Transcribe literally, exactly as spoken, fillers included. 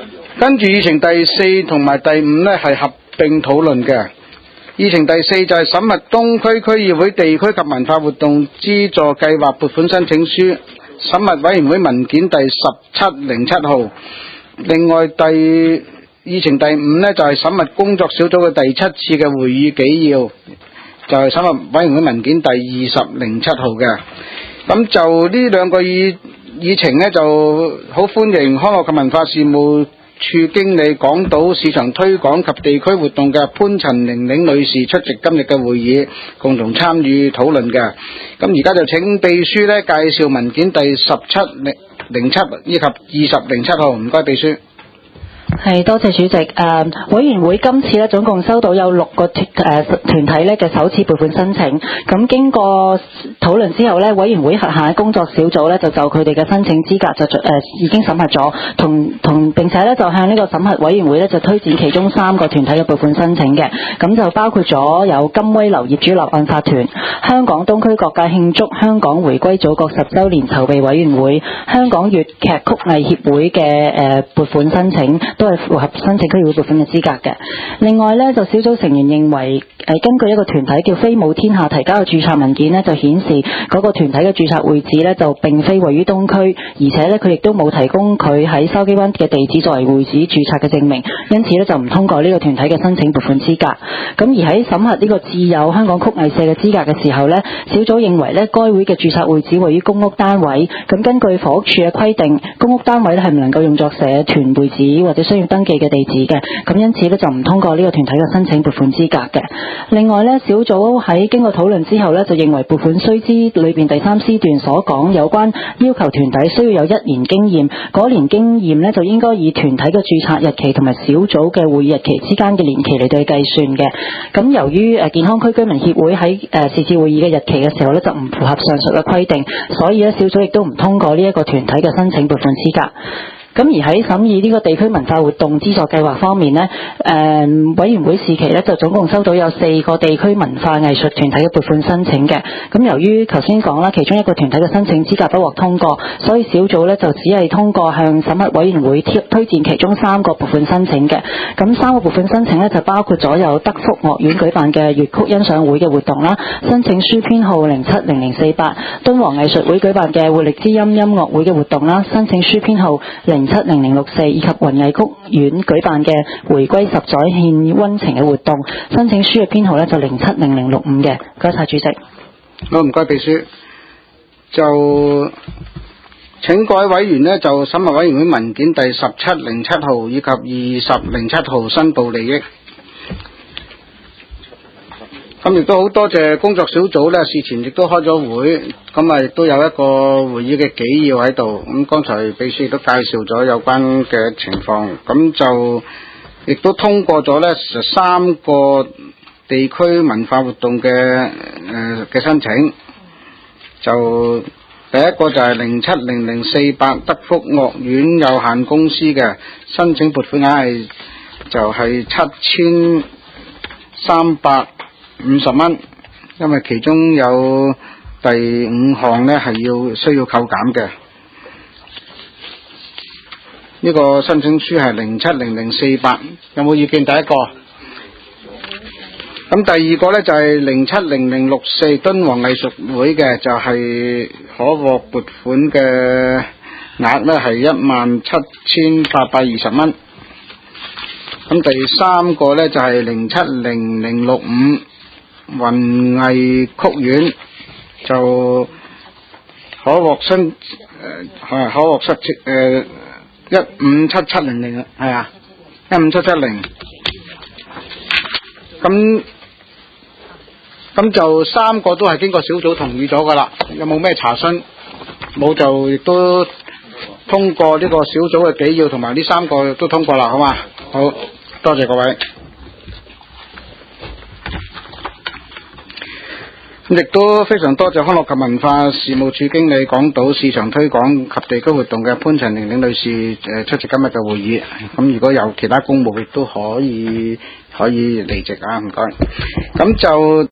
跟住議程第四同埋第五呢係合併討論嘅。議程第四就係審核東區區議會地區及文化活動資助計劃撥款申請書，審核委員會文件第十七零七號。另外第議程第五呢就係審核工作小組嘅第七次嘅會議紀要，就係審核委員會文件第二十零七號嘅。咁就呢兩個議議程呢，就好歡迎康樂及文化事務處經理港島市場推廣及地區活動嘅潘陳玲玲女士出席今日嘅會議，共同參與討論嘅。咁而家就請秘書呢介紹文件第十七零七以及二十零七號，唔該秘書。 係，多謝主席。誒、呃，委員會今次咧總共收到有六個團誒團體咧嘅首次撥款申請。咁經過討論之後咧，委員會轄下工作小組咧就就佢哋嘅申請資格就誒、呃、已經審核咗，同同並且咧就向呢個審核委員會咧就推薦其中三個團體嘅撥款申請嘅。咁就包括咗有金威樓業主立案法團、香港東區各界慶祝香港回歸祖國十週年籌備委員會、香港粵劇曲藝協會嘅誒撥款申請，都係符合申請區議會撥款嘅資格嘅。另外呢，就小組成員認為，誒根據一個團體叫飛舞天下提交嘅註冊文件呢，就顯示嗰個團體嘅註冊會址呢，就並非位於東區，而且呢，佢亦都冇提供佢喺筲箕灣嘅地址作為會址註冊嘅證明，因此呢，就唔通過呢個團體嘅申請撥款資格。咁而喺審核呢個自有香港曲藝社嘅資格嘅時候呢，小組認為呢，該會嘅註冊會址位於公屋單位，咁根據房屋署嘅規定，公屋單位呢係唔能夠用作社團會址或者需要登記嘅地址嘅，咁因此呢，就唔通過呢個團體嘅申請撥款資格嘅。另外呢，小組喺經過討論之後呢，就認為撥款須知裏邊第三 C 段所講有關要求團體需要有一年經驗，嗰年經驗呢，就應該以團體嘅註冊日期同埋小組嘅會議日期之間嘅年期嚟對計算嘅。咁由於誒健康區居民協會喺誒是次會議嘅日期嘅時候呢，就唔符合上述嘅規定，所以呢，小組亦都唔通過呢一個團體嘅申請撥款資格。咁而喺審議呢個地區文化活動資助計劃方面呢，誒、呃、委員會時期呢就總共收到有四個地區文化藝術團體嘅撥款申請嘅。咁由於頭先講啦，其中一個團體嘅申請資格不獲通過，所以小組呢就只係通過向審核委員會推推薦其中三個撥款申請嘅。咁三個撥款申請呢就包括咗有德福樂園舉辦嘅粵曲欣賞會嘅活動啦，申請書編號零七零零四八；敦煌藝術會舉辦嘅活力之音音樂會嘅活動啦，申請書編號零七零零六四，以及雲藝曲院舉辦嘅回歸十載獻溫情嘅活動，申請書嘅編號呢就零七零零六五嘅。唔該晒主席。 好，唔該秘書。就請各位委員呢，就審核委員會文件第十七零七號以及二十零七號申報利益。咁亦都好多謝工作小組呢，事前亦都開咗會，咁啊亦都有一個會議嘅紀要喺度。咁剛才秘書亦都介紹咗有關嘅情況，咁就亦都通過咗呢三個地區文化活動嘅誒嘅申請。就第一個就係零七零零四八德福樂園有限公司嘅申請撥款額係就係七千三百五十蚊，因為其中有第五項呢係要需要扣減嘅。呢個申請書係零七零零四八，有冇意見？第一個。咁第二個呢就係零七零零六四敦煌藝術會嘅，就係可獲撥款嘅額呢係一萬七千八百二十蚊。咁第三個呢就係零七零零六五雲藝曲院，就可獲申誒係可獲申請誒一五七七零零啊，係啊，一五七七零。咁咁就三個都係經過小組同意咗噶啦，有冇咩查詢？冇就亦都通過呢個小組嘅紀要，同埋呢三個都通過啦，好嘛？好，多謝各位。咁亦都非常多謝康樂及文化事務處經理港島市場推廣及地區活動嘅潘陳玲玲女士誒出席今日嘅會議。咁如果有其他公務亦都可以可以離席啊，唔該。咁就